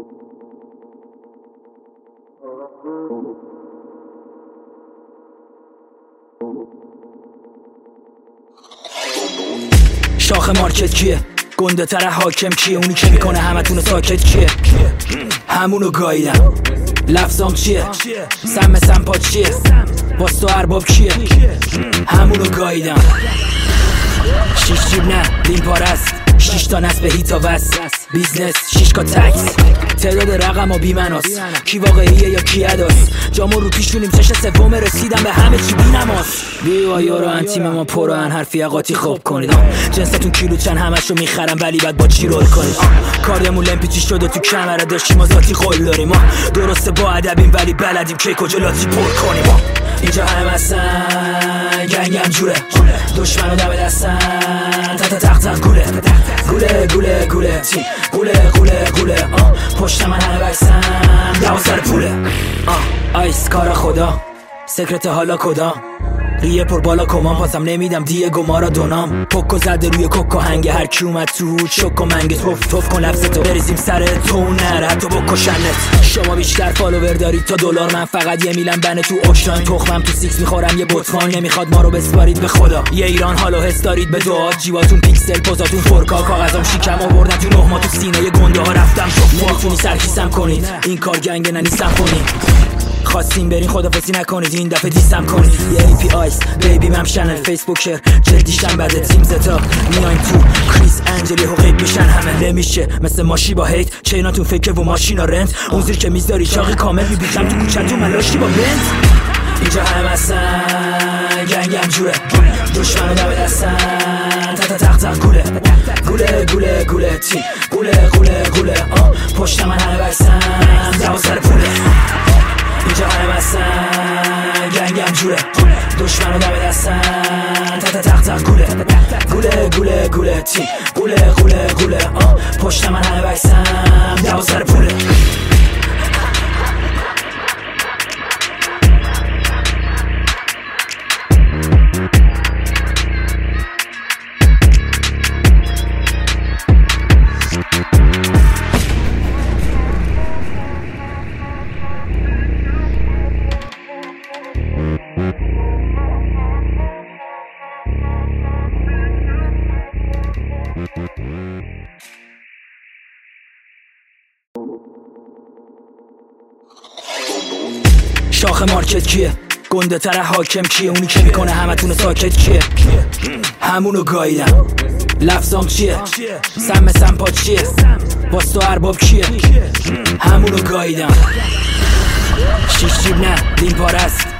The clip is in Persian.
شاخ مارکت کیه؟ گنده تر حاکم کیه؟ اونی که میکنه همتونو ساکت کیه؟ همونو گاییدم. لفظام چیه؟ سم سمپا چیه؟ واسه تو ارباب کیه؟ همونو گاییدم. 6 جیب نه لین پارست، 6 تا نصب هیتا وست، بیزنس 6 کا تکس، تعداد رقم و بیمناس، کی واقعیه یا کی اداست، جامو رو پیشونیم چش سوم رسیدم به همه چی بی نماز. بیوا یارو انتیم ما پران حرفی اقاطی خوب کنید، جنستون کیلو چند همشو میخرم ولی بعد با چی رول کنید. کاریمون لمپیچی شده تو کمره داشتیم آزاتی خول داریم، درسته با ادبیم ولی بلدیم که کجا لاتی پر کنیم. اینجا همه هستن گنگم جوره، دشمنو دم دستن تا تق گوله گوله گوله گوله گوله گوله گوله پشت من همه بایستن 12 پوله. آیس کار خدا سکرت حالا کدام ریه پر بالا کمان پاسم نمیدم دیگو مارادونام. پوکو زده روی کوکو هنگه هر کی اومد تو شک و منگه توف کن لفظ تو بریزیم سر تو نره حتی بکشنت. شما بیشتر فالوور دارید تا دلار، من فقط یه میلم بنه تو اوشان. تخمم تو سیکس میخورم یه بطفان، نمیخواد ما رو بسپارید به خدا. یه ایران حالو حس دارید به دعا، جیباتون پیکسل پوزاتون فورکا، کاغذام شیکم آوردن تو 9 ماه تو سینه گنده ها رفتم شفا. نمیتونی سرکیسم کنید این کار گنگه ننیستم کنید. خواستیم برین خدافزی نکنید این دفعه دیسم کنید. یه ای پی آیس بیبی مم شنل فیسبوکر جدیشم بده تیم زتا میایم تو کریس انجلی حقیق میشن همه. نمیشه مثل ماشی با هیت چیناتون فکر و ماشینا رنت، اون زیر که میذاری چاقی کامل میبیشم تو کوچتون ملاشی با بنت. اینجا همه هستن گنگم جوره، دشمنو دم دستن تا تق گوله گوله گوله گوله گوله گوله گوله پشت من همه بایستن 12 پوله. اینجا همه هستن گنگم جوره، دشمنو دم دستن تا تق گوله گوله گوله گوله گوله گوله گوله پشت من همه بایستن 12 پوله. شاخ مارکت کیه؟ گنده تر حاکم کیه؟ اونی که میکنه همتونو ساکت کیه؟ همونو گاییدم. لفظام چیه؟ سم سمپا چیه؟ واسه تو ارباب کیه؟ همونو گاییدم. 6 جیب نه لین پارست،